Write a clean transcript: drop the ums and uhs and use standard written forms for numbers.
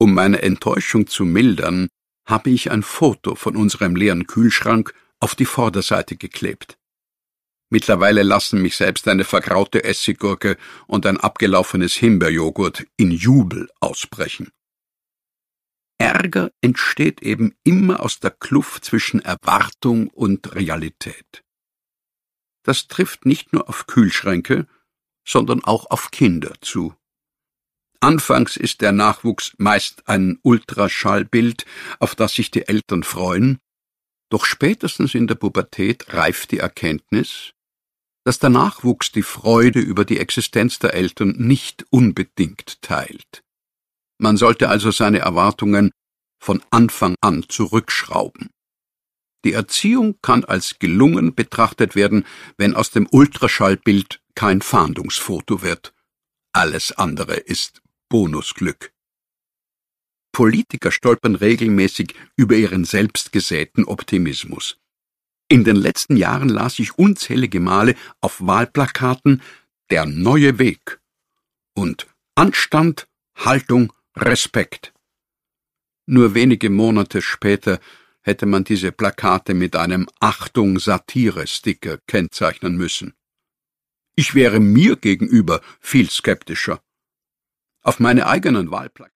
Um meine Enttäuschung zu mildern, habe ich ein Foto von unserem leeren Kühlschrank auf die Vorderseite geklebt. Mittlerweile lassen mich selbst eine vergraute Essiggurke und ein abgelaufenes Himbeerjoghurt in Jubel ausbrechen. Ärger entsteht eben immer aus der Kluft zwischen Erwartung und Realität. Das trifft nicht nur auf Kühlschränke, sondern auch auf Kinder zu. Anfangs ist der Nachwuchs meist ein Ultraschallbild, auf das sich die Eltern freuen, doch spätestens in der Pubertät reift die Erkenntnis, dass der Nachwuchs die Freude über die Existenz der Eltern nicht unbedingt teilt. Man sollte also seine Erwartungen von Anfang an zurückschrauben. Die Erziehung kann als gelungen betrachtet werden, wenn aus dem Ultraschallbild kein Fahndungsfoto wird. Alles andere ist Bonusglück. Politiker stolpern regelmäßig über ihren selbstgesäten Optimismus. In den letzten Jahren las ich unzählige Male auf Wahlplakaten »Der neue Weg« und »Anstand, Haltung, Respekt«. Nur wenige Monate später hätte man diese Plakate mit einem »Achtung-Satire«-Sticker kennzeichnen müssen. Ich wäre mir gegenüber viel skeptischer. Auf meine eigenen Wahlplakate